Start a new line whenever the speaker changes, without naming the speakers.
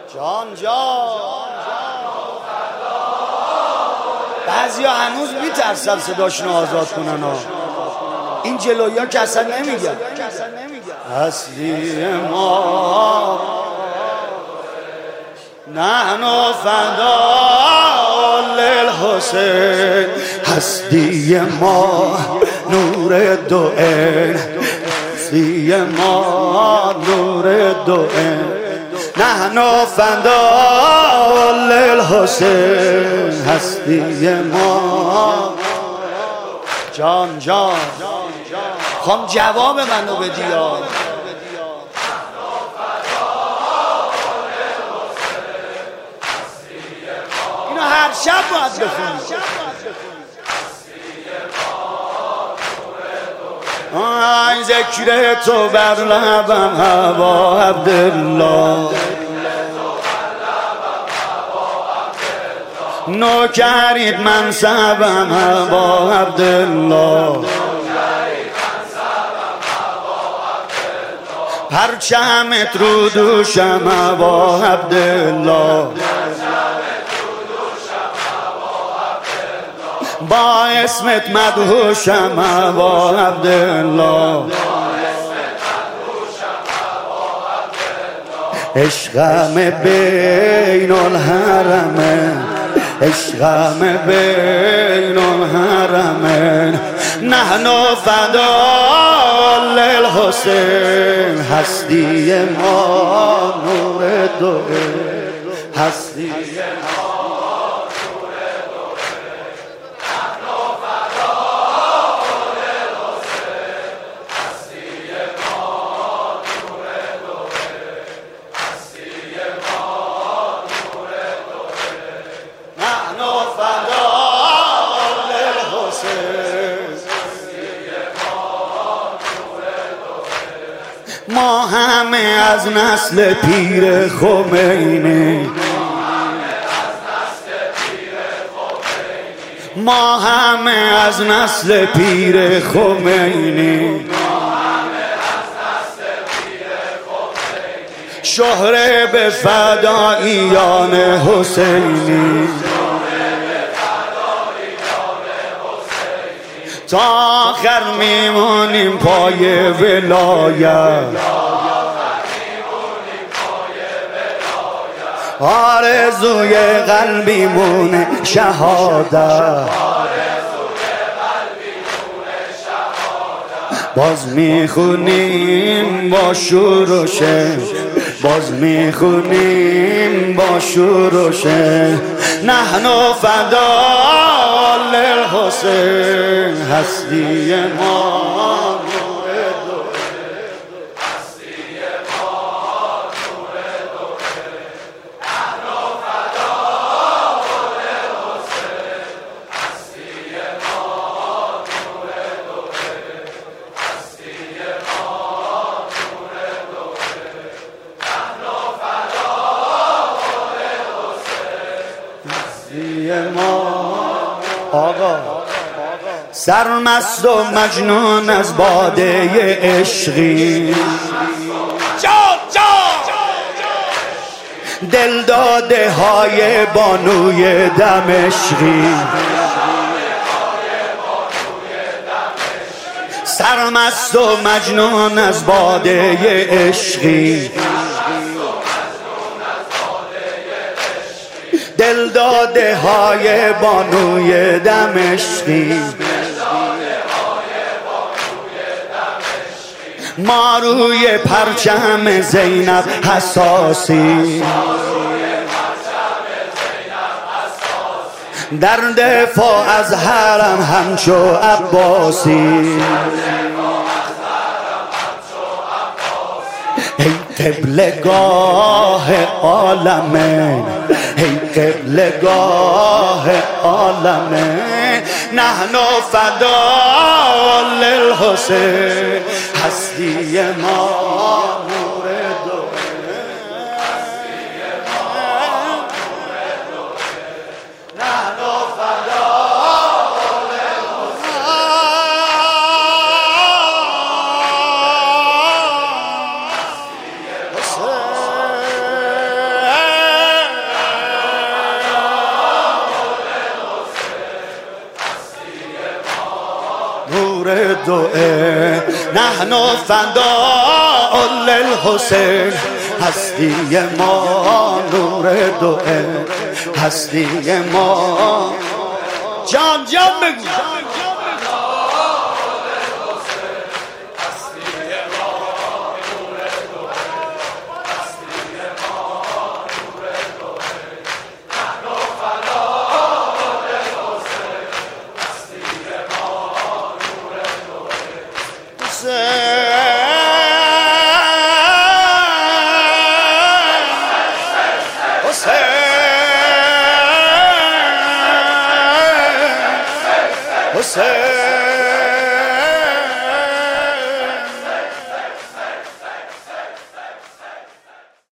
جان بعضیا هنوز میترسن صداشونو آزاد کنن ها. این جلویی ها که اصلا نمیگن اصلی ما نحن فدا للحسین، هستی ما نور دو عین، هستی ما نور دو عین، نحن فدا للحسین، هستی ما. جان خوام جواب منو بدی ها. اینو هر شب باید بخونی. آی ذکر تو بر لبم هوا عبدالله، نوکرید منصبم هوا عبدالله، پرچمت رو دوشم هوا عبدالله، با اسمت مدهوشم هوا عبدالله، عشقم بین الحرمه، عشقم بین الحرمین، نحن فدا للحسین، هستی ما نور دو عین، هستی ما همه از نسل پیر خمینی، ما همه از نسل پیر خمینی، شهره به فداییان حسینی، تا آخر میمونیم پای ولایت، آرزوی قلبیمون شهادت، باز میخونیم با شورش، باز میخونیم با شورش، نحن فدا للحسین، هستی ما نور دو عین، هستی ما نور دو عین، نحن فدا للحسین، هستی ما نور دو عین، هستی ما نور دو عین، نحن فدا للحسین، هستی ما. آقا سرمست و مجنون از باده عشقی، دل داده های بانوی دمشقی، سرمست و مجنون از باده عشقی، دل داده های بانوی دمشقی، ما روی پرچم زینب حساسی، در دفاع از حرم همچو عباسی، ای قبلگاه عالمین، ای قبلگاه عالمین، نحن فدا للحسین، هستی ما نور دو عین، هستی ما نور دو عین، نحن فدا للحسین، دوئه نحن فداء للحسین هستی ما نور دوئه هستی ما جان بگو